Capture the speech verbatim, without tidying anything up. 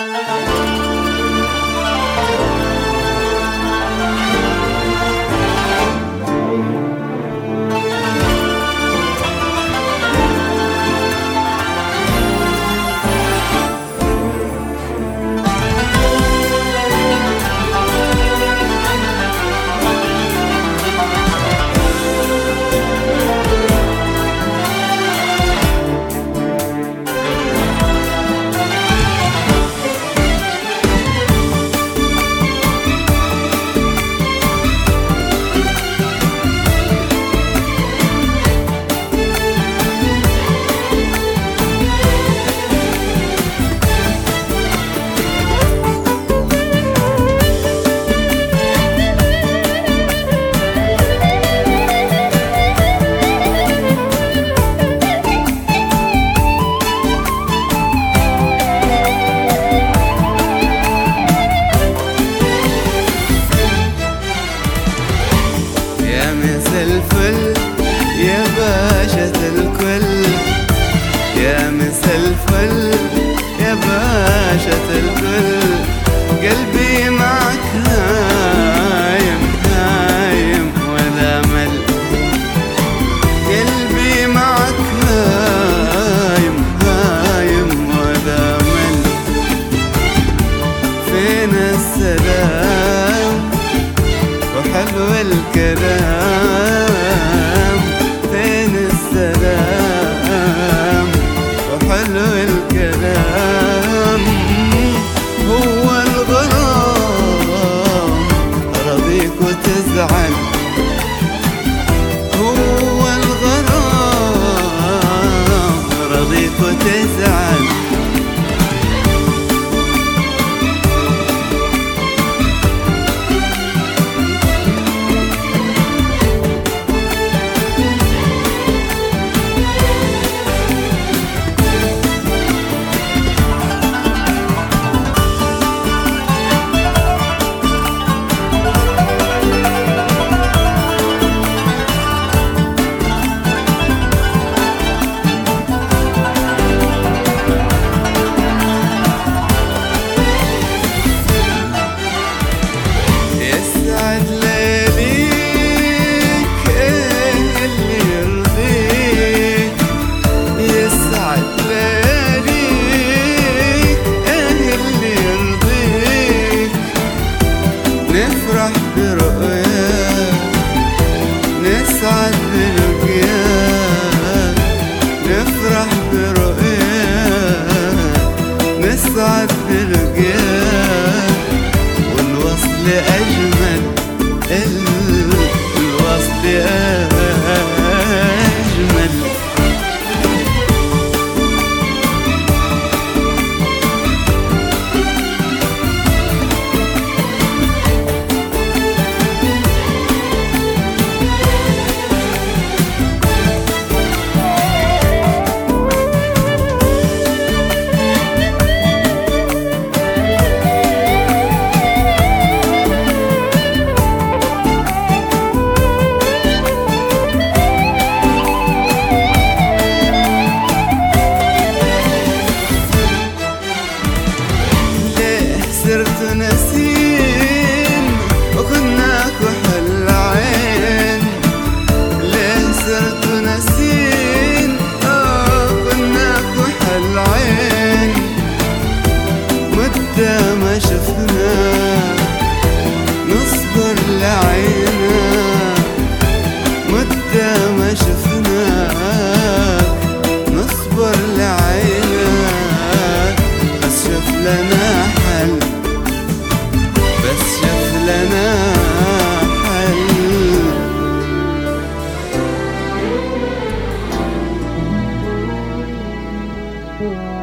الفل يا باشا الكل، يا مس الفل يا باشا الكل، قلبي معك هايم هايم ولا مل، قلبي معك هايم هايم ولا مل. فين السلام وحلو الكلام، فين السلام وحلو الكلام. هو الغرام رضيك وتزعل، هو الغرام رضيك وتزعل. نفرح برؤياك نسعد بلقياك، نفرح برؤياك نسعد بلقياك. والوصل أجمل، الوصل أجمل. صرت نسيم وكنا كحل عين، ليه صرت نسيم وكنا كحل عين. مدة ما شفنا نصبر لعينا، مدة ما شفنا نصبر لعينا. بس شوف لنا حل، بس شوف لنا حل.